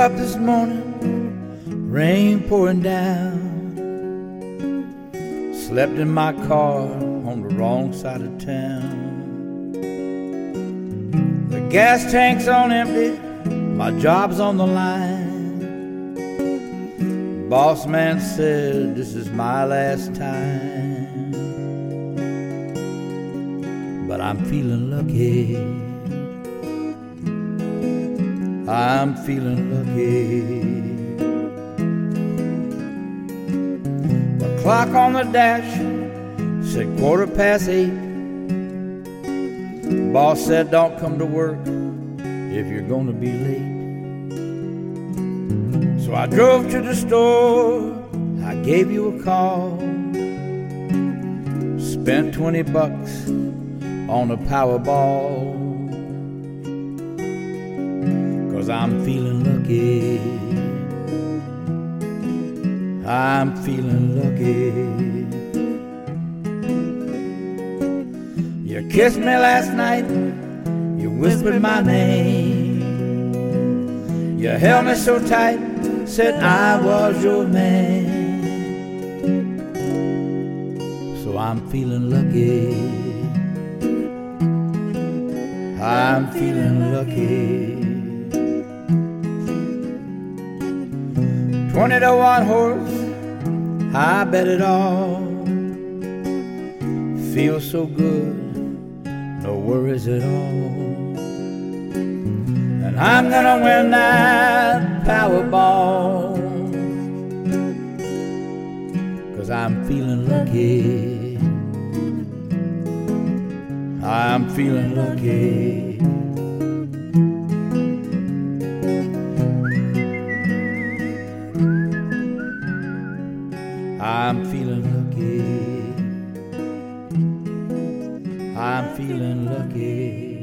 up this morning, rain pouring down. Slept in my car on the wrong side of town. The gas tank's on empty, my job's on the line. Boss man said this is my last time. But I'm feeling lucky, I'm feeling lucky. The clock on the dash said 8:15. Boss said don't come to work if you're gonna be late. So I drove to the store, I gave you a call, spent $20 on a Powerball. 'Cause I'm feeling lucky, I'm feeling lucky. You kissed me last night, you whispered my name. You held me so tight, said I was your man. So I'm feeling lucky, I'm feeling lucky. 20 to 1 horse, I bet it all. Feels so good, no worries at all. And I'm gonna win that Powerball. 'Cause I'm feeling lucky, I'm feeling lucky. I'm feeling lucky, I'm feeling lucky.